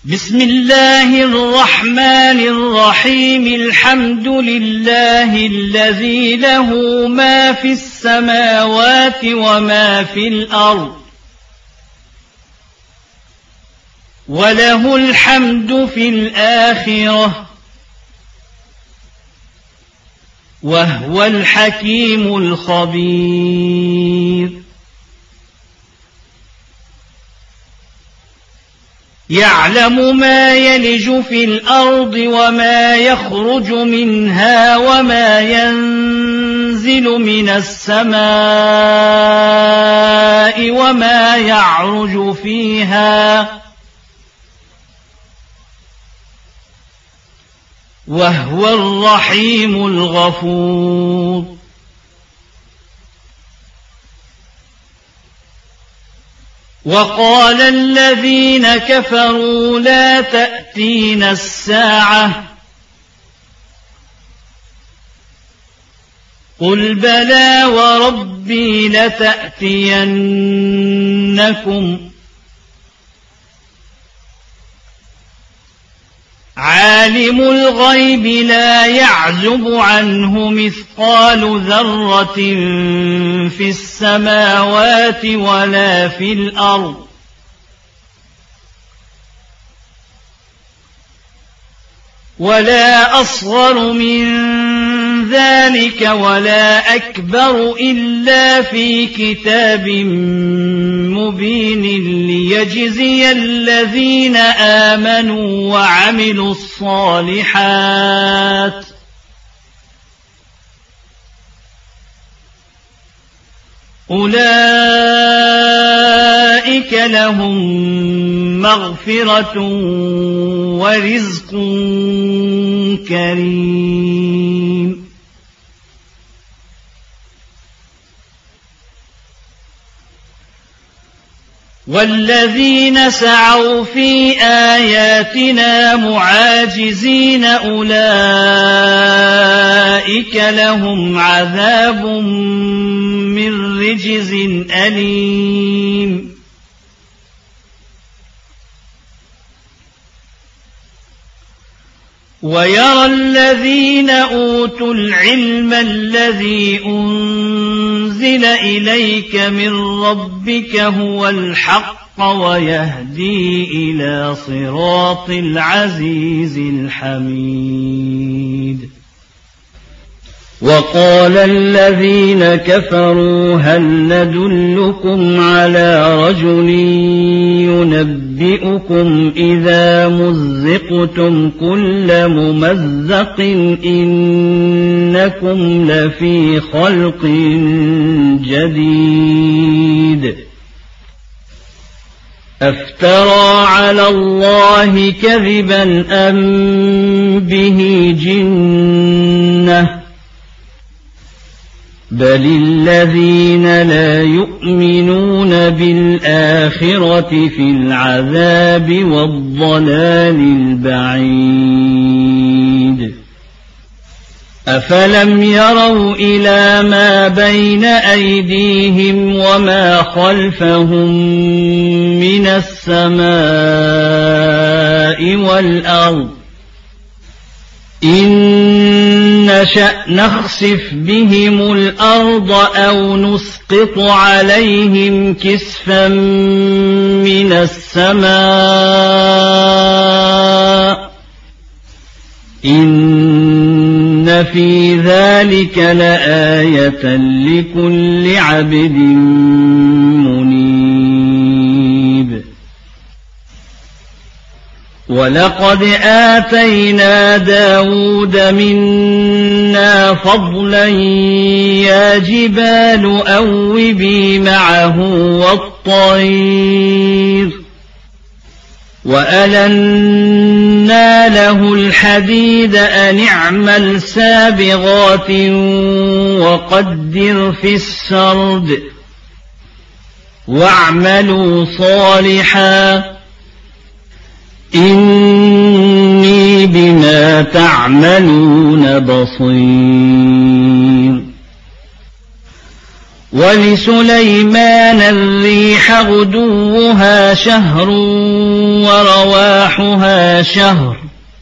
بسم الله الرحمن الرحيم الحمد لله الذي له ما في السماوات وما في الأرض وله الحمد في الآخرة وهو الحكيم الخبير يعلم ما يلج في الأرض وما يخرج منها وما ينزل من السماء وما يعرج فيها وهو الرحيم الغفور وقال الذين كفروا لا تأتينا الساعة قل بلى وربي لتأتينكم عالم الغيب لا يعزب عنه مثقال ذرة في السماوات ولا في الأرض ولا أصغر من ذلك ولا أكبر إلا في كتاب مبين ليجزي الذين آمنوا وعملوا الصالحات أولئك لهم مغفرة ورزق كريم والذين سعوا في آياتنا معاجزين أولئك لهم عذاب من رجز أليم ويرى الذين أوتوا العلم الذي أنزل إليك من ربك هو الحق ويهدي إلى صراط العزيز الحميد وقال الذين كفروا هل ندلكم على رجل ينبئكم إذا مزقتم كل ممزق إنكم لفي خلق جديد أفترى على الله كذبا أم به جنة بل الذين لا يؤمنون بالآخرة في العذاب والضلال البعيد أفلم يروا إلى ما بين أيديهم وما خلفهم من السماء والأرض إن نشأ نخسف بهم الأرض أو نسقط عليهم كسفا من السماء إن في ذلك لآية لكل عبد منيب ولقد آتينا داود منا فضلا يا جبال أوبي معه والطير وألنا له الحديد أن اعمل سابغات وقدر في السرد واعملوا صالحا إني بما تعملون بصير ولسليمان الريح غدوها شهر ورواحها شهر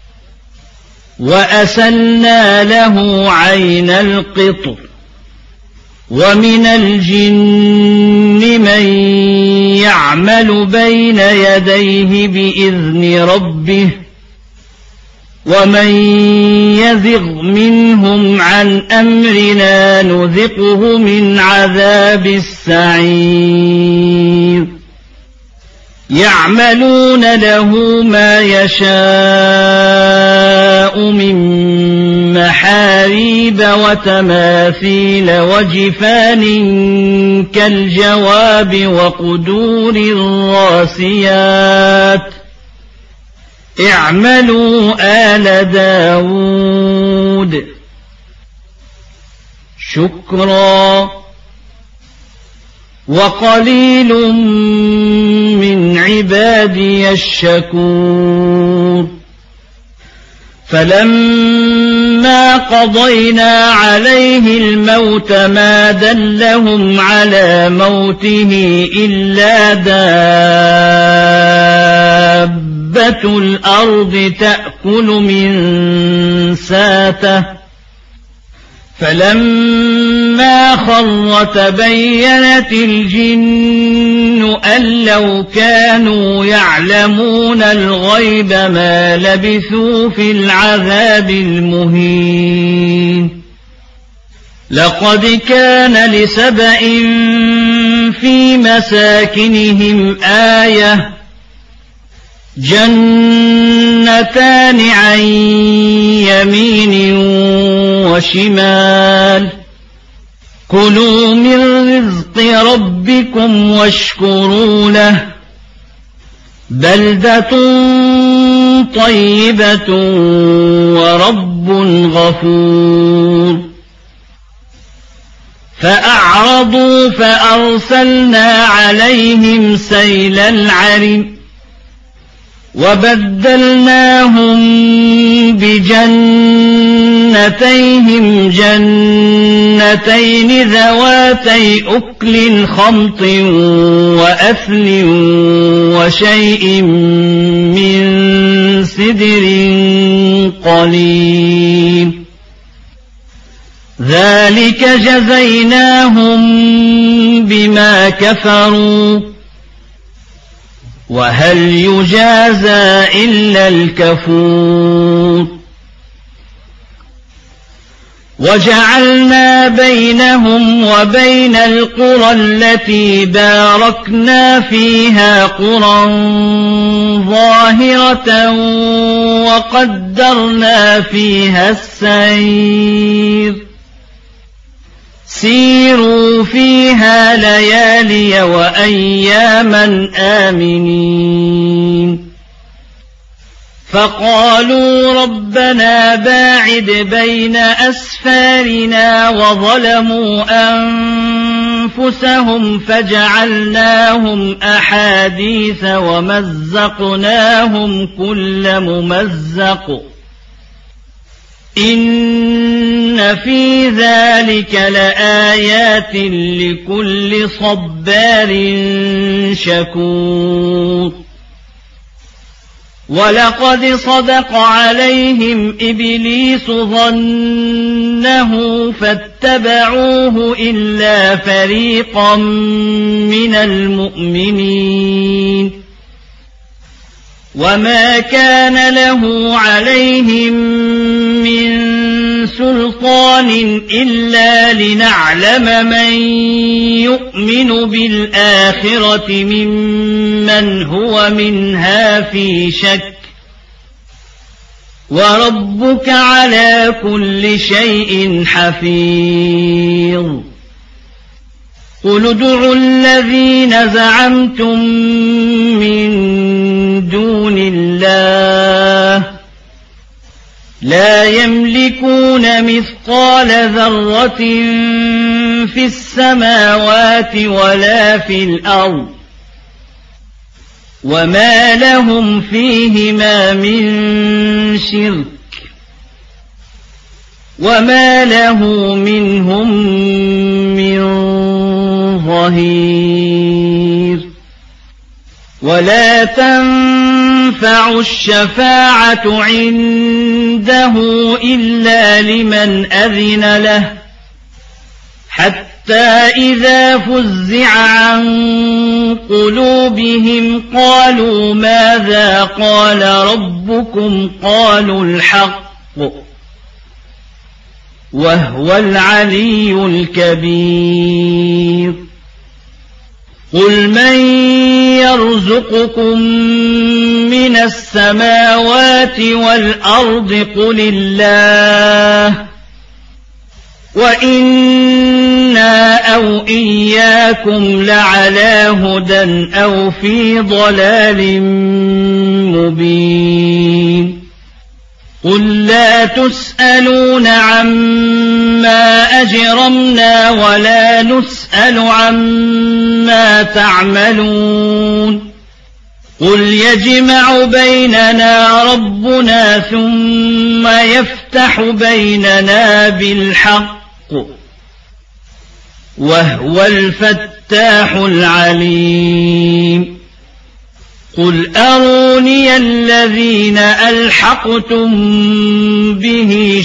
وأسلنا له عين القطر ومن الجن من يعمل بين يديه بإذن ربه ومن يزغ منهم عن أمرنا نذقه من عذاب السعير يعملون له ما يشاء من محاريب وتماثيل وجفان كالجواب وقدور الراسيات اعملوا آل داود شكرا وقليل من عبادي الشكور فلما قضينا عليه الموت ما دلهم على موته إلا دابة الأرض تأكل من ساته فلما خر تبينت الجن أن لو كانوا يعلمون الغيب ما لبثوا في العذاب المهين لقد كان لسبإ في مساكنهم آية جنتان عن يمين وشمال كلوا من رزق ربكم واشكروا له بلدة طيبة ورب غفور فأعرضوا فأرسلنا عليهم سيل العرم وبدلناهم بجنتيهم جنتين ذواتي أكل خمط وأثل وشيء من سدر قليل ذلك جزيناهم بما كفروا وهل يجازى إلا الكفور وجعلنا بينهم وبين القرى التي باركنا فيها قرى ظاهرة وقدرنا فيها السير سيروا فيها ليالي وأياما آمنين فقالوا ربنا باعد بين أسفارنا وظلموا أنفسهم فجعلناهم أحاديث ومزقناهم كل ممزق إن في ذلك لآيات لكل صبار شكور ولقد صدق عليهم إبليس ظنه فاتبعوه إلا فريقا من المؤمنين وما كان له عليهم من سلطان إلا لنعلم من يؤمن بالآخرة ممن هو منها في شك وربك على كل شيء حفيظ قل ادعوا الذين زعمتم من دون الله لا يملكون مثقال ذرة في السماوات ولا في الأرض وما لهم فيهما من شرك وما له منهم من ظهير ولا تنفع الشفاعة عنده إلا لمن أذن له حتى إذا فزع عن قلوبهم قالوا ماذا قال ربكم قالوا الحق وهو العلي الكبير قل من يرزقكم من السماوات والأرض قل الله وإنا أو إياكم لعلى هدى أو في ضلال مبين قل لا تسألون عما أجرمنا ولا نسأل عما تعملون قل يجمع بيننا ربنا ثم يفتح بيننا بالحق وهو الفتاح العليم قل أروني الذين ألحقتم به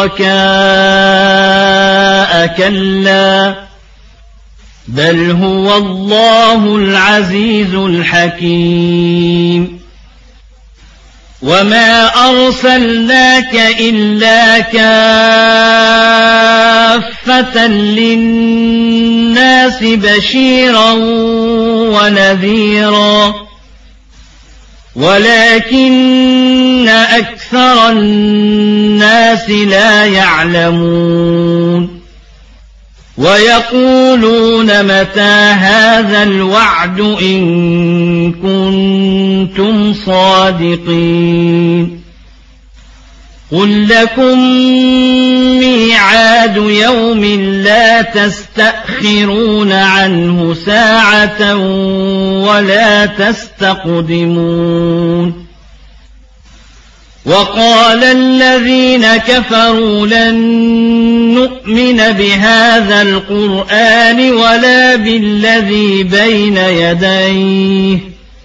شركاء كلا بل هو الله العزيز الحكيم وما أرسلناك إلا كافة للناس بشيرا ونذيرا ولكن أكثر الناس لا يعلمون ويقولون متى هذا الوعد إن كنتم صادقين قل لكم ميعاد يوم لا تستأخرون عنه ساعة ولا تستقدمون وقال الذين كفروا لن نؤمن بهذا القرآن ولا بالذي بين يديه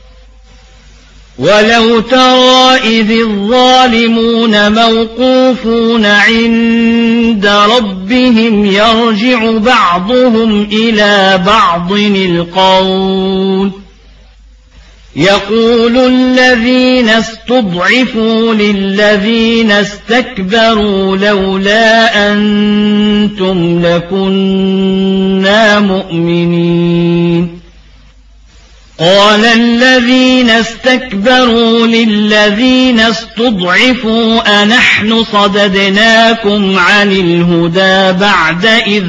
ولو ترى إذ الظالمون موقوفون عند ربهم يرجع بعضهم إلى بعض القول يقول الذين استضعفوا للذين استكبروا لولا أنتم لكنا مؤمنين قال الذين استكبروا للذين استضعفوا أنحن صددناكم عن الهدى بعد إذ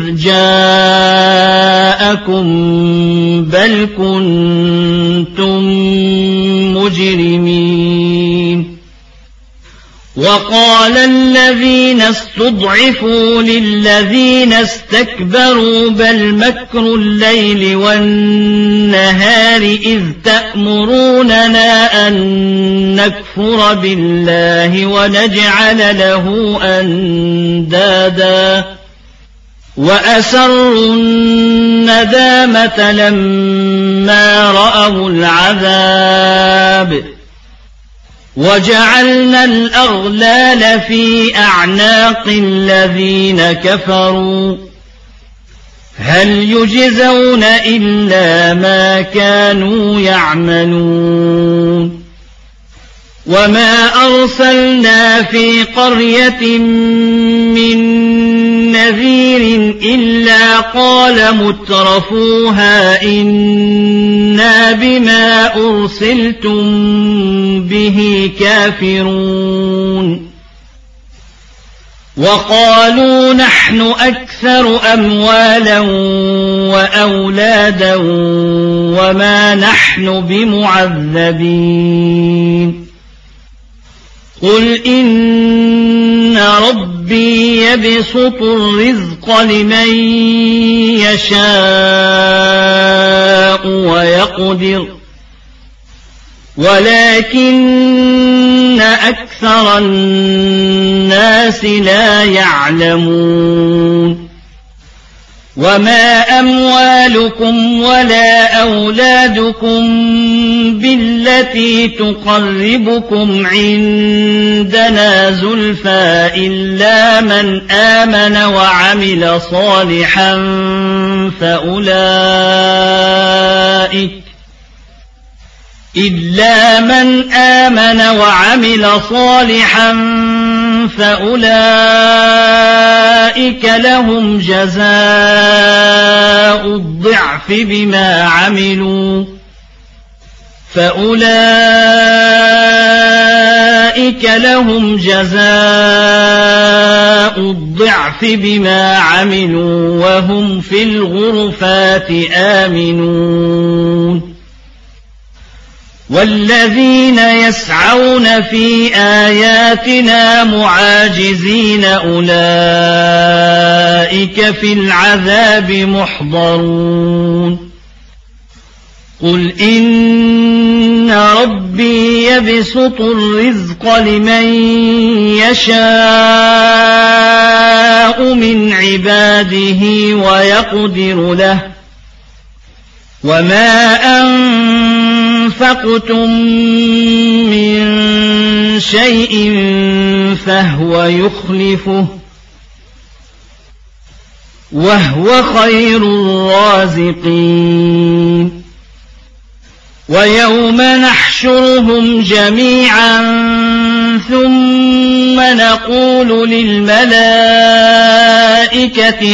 جاءكم بل كنتم مجرمين وقال الذين استضعفوا للذين استكبروا بل مكر الليل والنهار إذ تأمروننا أن نكفر بالله ونجعل له أندادا وأسروا الندامة لما رأوا العذاب وجعلنا الأغلال في أعناق الذين كفروا هل يجزون إلا ما كانوا يعملون وما أرسلنا في قرية من نذير إلا قال مترفوها إنا بما أرسلتم به كافرون وقالوا نحن أكثر أموالا وأولادا وما نحن بمعذبين قل إن ربي يبسط الرزق لمن يشاء ويقدر ولكن أكثر الناس لا يعلمون وما أموالكم ولا أولادكم بالتي تقربكم عندنا زلفى إلا من آمن وعمل صالحا فأولئك لهم جزاء الضعف بما عملوا وهم في الغرفات آمنون والذين يسعون في آياتنا معاجزين أولئك في العذاب محضرون قل إن ربي يبسط الرزق لمن يشاء من عباده ويقدر له وما أنفقتم من شيء فهو يخلفه وهو خير الرازقين ويوم نحشرهم جميعا ثم نقول للملائكة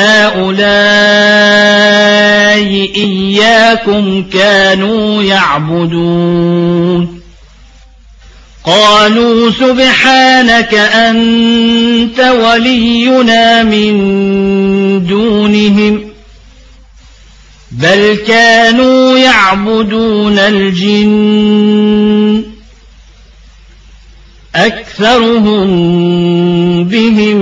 أهؤلاء إياكم كانوا يعبدون قالوا سبحانك أنت ولينا من دونهم بل كانوا يعبدون الجن أكثرهم بهم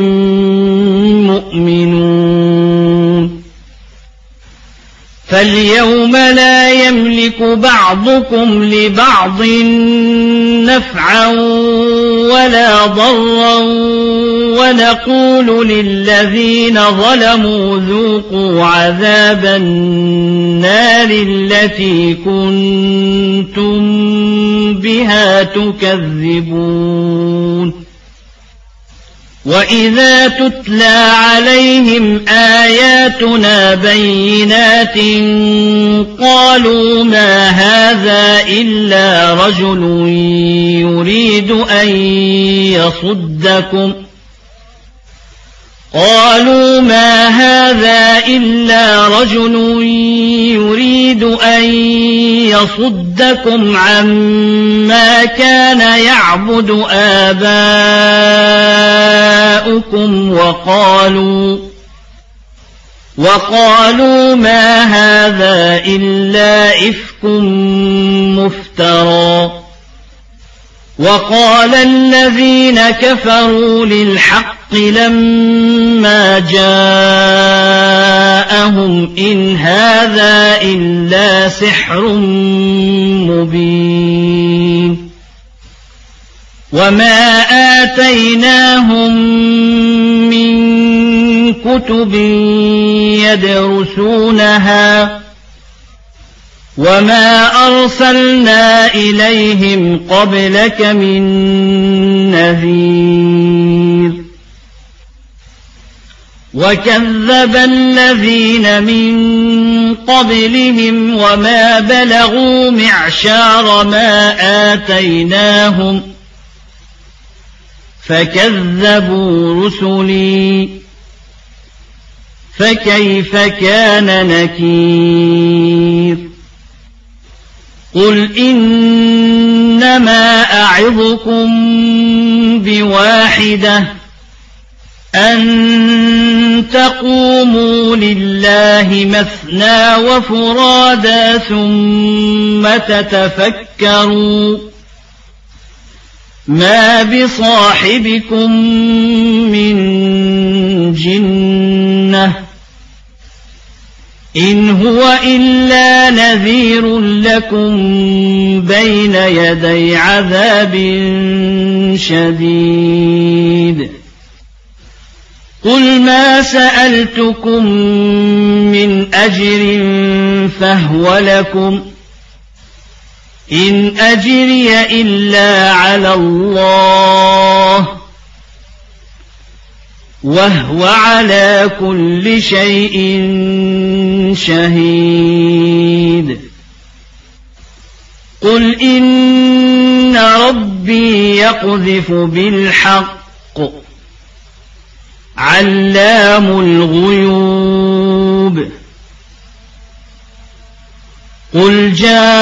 مؤمنون فاليوم لا يملك بعضكم لبعض نفعا ولا ضرا ونقول للذين ظلموا ذوقوا عذاب النار التي كنتم بها تكذبون وإذا تتلى عليهم آياتنا بينات قالوا ما هذا إلا رجل يريد أن يصدكم عما كان يعبد آباؤكم وقالوا ما هذا إلا إفك مفترى وقال الذين كفروا للحق لما جاءهم إن هذا إلا سحر مبين وما آتيناهم من كتب يدرسونها وما أرسلنا إليهم قبلك من نذير وكذب الذين من قبلهم وما بلغوا معشار ما آتيناهم فكذبوا رسلي فكيف كان نكير قل إنما أعظكم بواحدة أن تقوموا لله مثنى وفرادا ثم تتفكروا ما بصاحبكم من جنة إن هو إلا نذير لكم بين يدي عذاب شديد قل ما سألتكم من أجر فهو لكم إن أجري إلا على الله وهو على كل شيء شهيد قل إن ربي يقذف بالحق علام الغيوب قل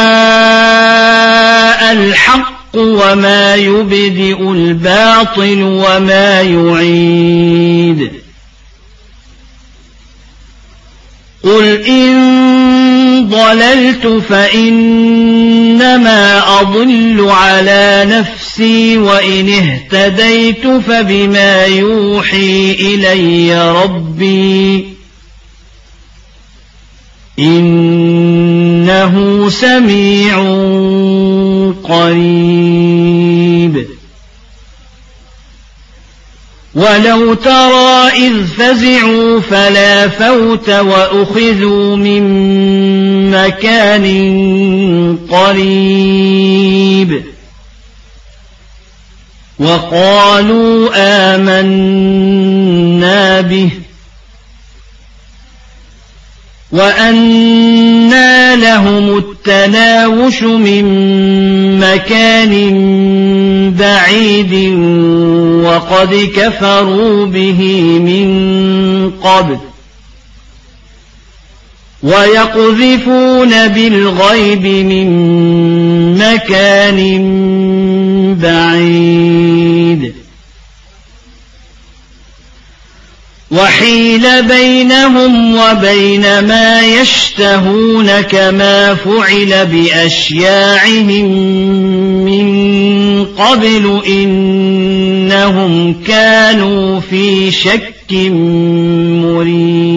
جاء الحق وما يبدئ الباطل وما يعيد قل إن ضللت فإنما أضل على نفسي وإن اهتديت فبما يوحي إلي ربي إنه سميع قريب ولو ترى إذ فزعوا فلا فوت وأخذوا من مكان قريب وقالوا آمنا به وأنى لهم التناوش من مكان بعيد وقد كفروا به من قبل ويقذفون بالغيب من مكان بعيد وحيل بينهم وبين ما يشتهون كما فعل بأشياعهم من قبل إنهم كانوا في شك مريب